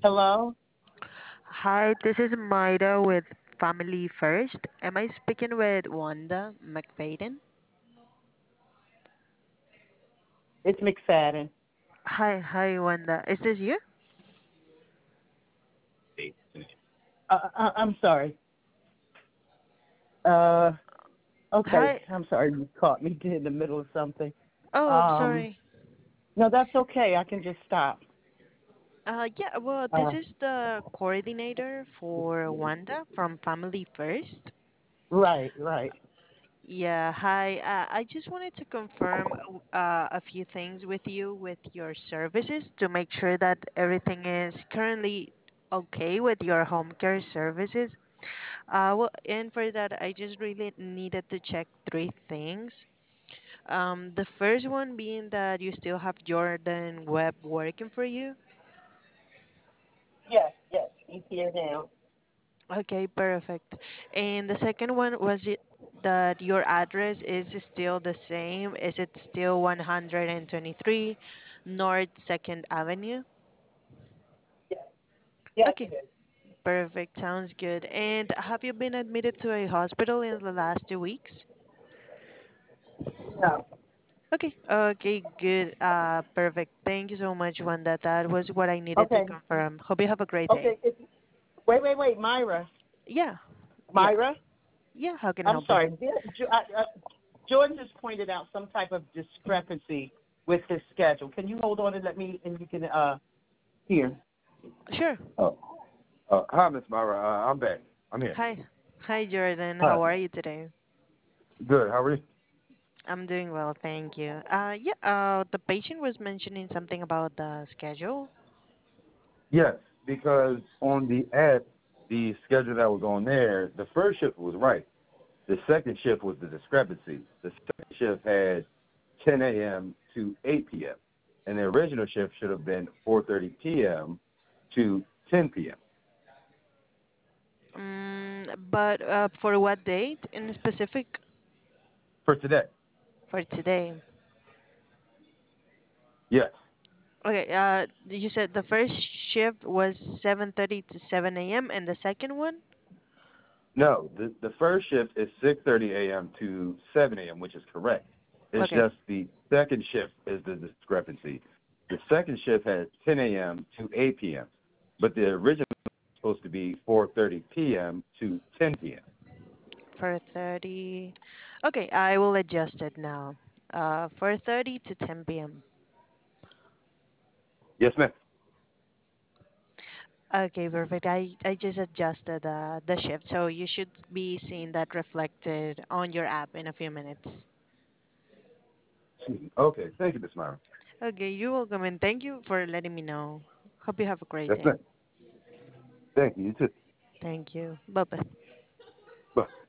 Hello? Hi, this is Maida with Family First. Am I speaking with Wanda McFadden? It's McFadden. Hi, Wanda. Is this you? I'm sorry. Uh, okay. Hi. I'm sorry you caught me in the middle of something. Oh, Um, sorry. no, that's okay. I can just stop. Yeah, well, this Uh, is the coordinator for Wanda from Family First. right, right. Yeah, hi. I just wanted to confirm a few things with you with your services to make sure that everything is currently okay with your home care services. Well, and for that, I just really needed to check three things. The first one being that you still have Jordan Webb working for you. Yes, yes. He's here now. Okay, perfect. And the second one was it that your address is still the same? Is it still 123 North 2nd Avenue? Yes, yes, Okay, it is. perfect. Sounds good. And have you been admitted to a hospital in the last 2 weeks? No. Okay, good. Perfect. Thank you so much, Wanda. That was what I needed to Okay, confirm. Hope you have a great day. okay. Wait, Myra. Yeah, yeah, Myra? yeah. How can I I'm help you? sorry. Jordan just pointed out some type of discrepancy with his schedule. Can you hold on and let me, and you can, hear? Sure. Oh, hi, Miss Myra. I'm back. I'm here. Hi, Jordan. Hi. How are you today? Good. How are you? I'm doing well, thank you. Yeah. The patient was mentioning something about the schedule. Yes, because on the app, the schedule that was on there, the first shift was right. The second shift was the discrepancy. The second shift had 10 a.m. to 8 p.m. And the original shift should have been 4:30 p.m. to 10 p.m. But for what date in specific? for today. For today. Yes. Okay. You said the first shift was 7:30 to 7 a.m. and the second one? No, the first shift is 6:30 a.m. to 7 a.m., which is correct. It's Okay. just the second shift is the discrepancy. The second shift had 10 a.m. to 8 p.m., but the original was supposed to be 4:30 p.m. to 10 p.m. 4:30. Okay, I will adjust it now. 4:30 to 10 p.m. Yes, ma'am. Okay, perfect. I just adjusted the shift, so you should be seeing that reflected on your app in a few minutes. Okay, thank you, Miss Myra. Okay, you're welcome, and thank you for letting me know. Hope you have a great Yes, day. ma'am. Thank you. You too. Thank you. Bye bye. Bye.